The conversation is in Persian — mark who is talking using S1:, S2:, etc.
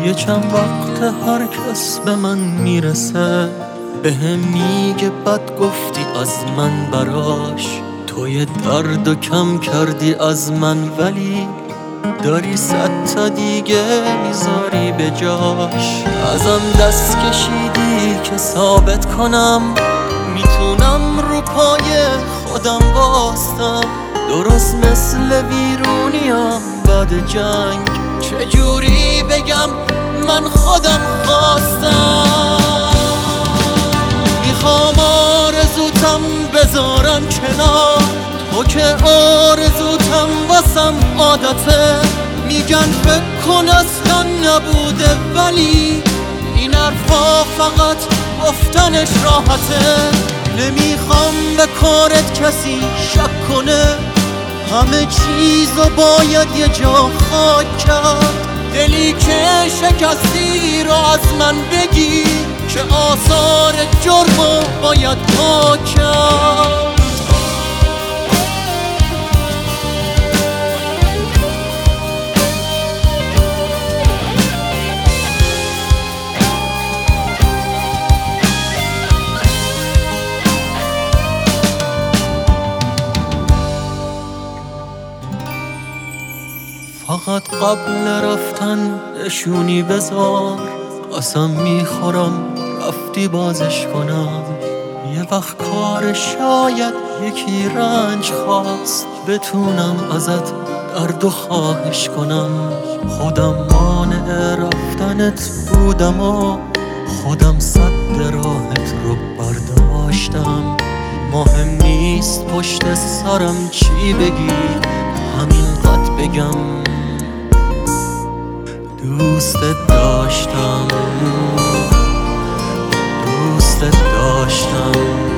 S1: یه چند وقت هر کس به من میرسه بهم میگه بد گفتی از من براش، توی درد کم کردی از من ولی داری 100 تا دیگه میذاری به جاش. ازم دست کشیدی که ثابت کنم میتونم رو پای خودم باستم، درست مثل ویرونیم بعد جنگ. چجوری بگم من خودم خواستم؟ میخوام آرزوتم بذارم کنار، تو که آرزوتم واسم عادته. میگن فکر کن اصلا نبوده ولی این حرفا فقط گفتنش راحته. نمیخوام به کارت کسی شک کنه، همه چیزو باید یه جا خاک کرد. دلی که شکستی رو از من بگی که آثار جرمو باید پاک کرد. فقط قبل رفتن نشونی بذار، قسم میخورم رفتی بازش کنم. یه وقت کار شاید یکی رنج خواست، بتونم ازت درد و خواهش کنم. خودم مانع رفتنت بودم و خودم سد راهت رو برداشتم. مهم نیست پشت سرم چی بگی، همینقدر بگم دوستت داشتم، دوستت داشتم.